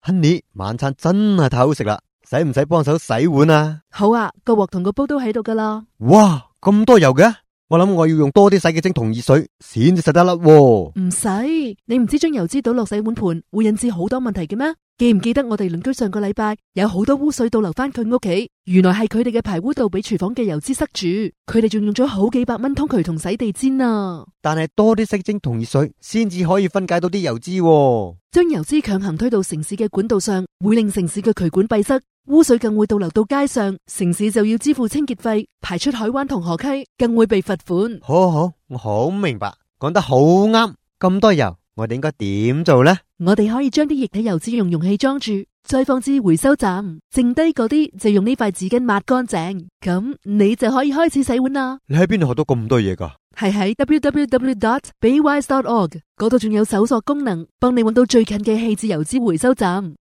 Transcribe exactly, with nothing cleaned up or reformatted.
Honey，晚餐真係太好食啦，使唔使幫手洗碗啊？ 好啊，個鑊同個煲都喺度噶啦。 哇，咁多油嘅，我諗我要用多啲洗潔精同熱水先至洗得甩喎。 唔使，你唔知將油脂倒落洗碗盤會引致好多問題嘅咩？記唔記得我哋鄰居上個禮拜有好多污水倒流翻佢屋企，原來係佢哋嘅排污道俾廚房嘅油脂塞住，佢哋仲用咗好幾百蚊通渠同洗地氈啊！ 但係多啲洗潔精同熱水先至可以分解到啲油脂喎。 將油脂強行推到城市嘅管道上，會令城市嘅渠管閉塞，污水更會倒流到街上，城市就要支付清潔費，排出海灣同河溪，更會被罰款。 好好，我好明白，講得好啱。咁多油，我哋應該點做呢？ 我哋可以將啲液體油脂用容器裝住，再放至回收站，剩低嗰啲就用呢塊紙巾抹乾淨，咁你就可以開始洗碗啦。 你喺邊度學到咁多嘢㗎？ 係喺 double-u double-u double-u dot baywise dot org 嗰度仲有搜索功能，幫你揾到最近嘅棄置油脂回收站。